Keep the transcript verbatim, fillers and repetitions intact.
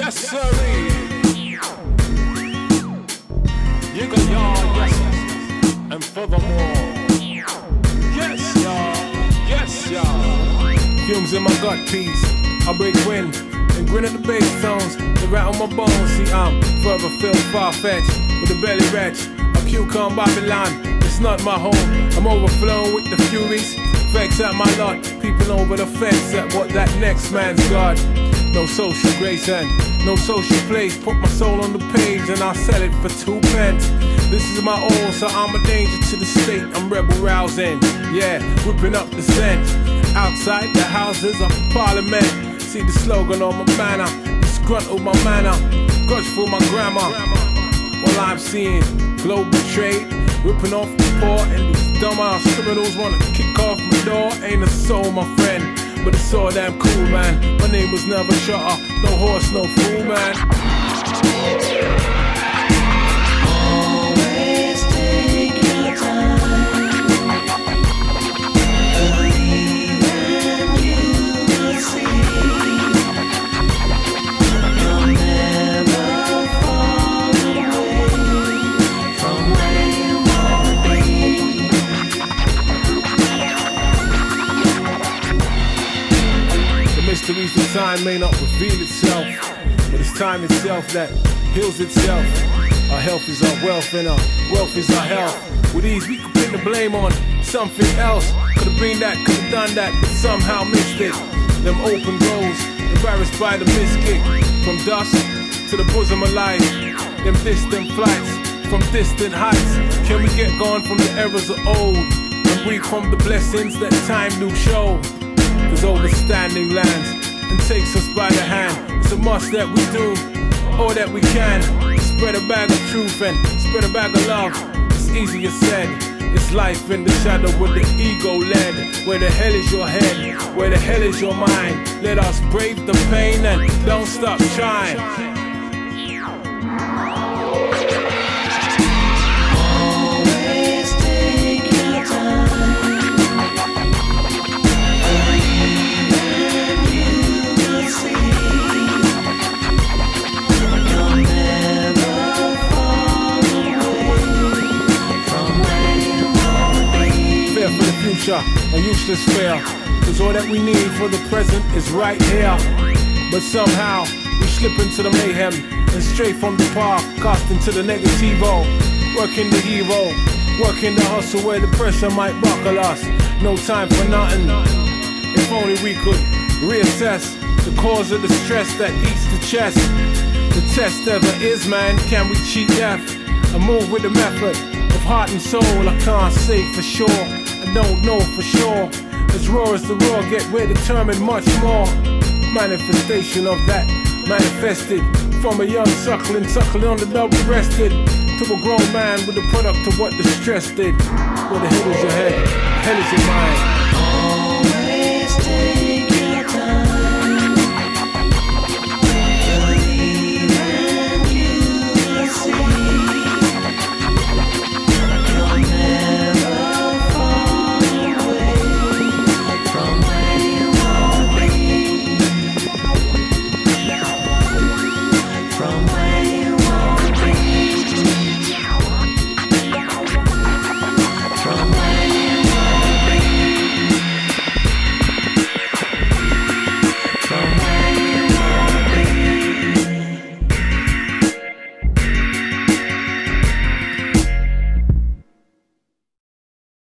Yes, sirree. You got y'all, yes, and furthermore. Yes, y'all. Yes, y'all. Fumes in my gut piece. I break wind and grin at the bass tones. They rattle my bones. See, I'm forever feel far-fetched with a belly wretch. A cucumber Babylon. It's not my home. I'm overflowing with the furies. Vex at my lot. Peeping over the fence at what that next man's got. No social grace and no social place. Put my soul on the page and I'll sell it for two pence. This is my own, so I'm a danger to the state. I'm rebel rousing, yeah, whipping up the scent. Outside the houses of parliament. See the slogan on my banner. Disgruntled my manner. Grudgeful my grammar. While I'm seeing global trade. Ripping off the poor and these dumbass criminals wanna kick off my door. Ain't a soul, my friend. But it's all damn cool, man. My name was never Shutter. No horse, no fool, man. Always take your time. Believe and you will see. You'll never fall away from where you wanna be. Mysteries of time may not reveal itself, but it's time itself that heals itself. Our health is our wealth and our wealth is our health. With ease we could pin the blame on something else. Could've been that, could've done that, but somehow missed it. Them open roads, embarrassed by the miskick. From dust to the bosom of life. Them distant flights from distant heights. Can we get gone from the errors of old and reap from the blessings that time do show? Cause overstanding lands and takes us by the hand. It's a must that we do all that we can. Spread a bag of truth and spread a bag of love. It's easier said. It's life in the shadow with the ego led. Where the hell is your head? Where the hell is your mind? Let us brave the pain and don't stop trying. Always take your time. A useless fear, cause all that we need for the present is right here. But somehow we slip into the mayhem and stray from the path, cast into the negativo. Working the hero, working the hustle where the pressure might buckle us. No time for nothing. If only we could reassess the cause of the stress that eats the chest. The test ever is, man, can we cheat death? I move with the method of heart and soul. I can't say for sure, I don't know for sure. As raw as the raw get, we're determined much more. Manifestation of that manifested from a young suckling, suckling on the double-breasted, to a grown man with the product of what the stress did. Where the hell is your head? The hell is your mind?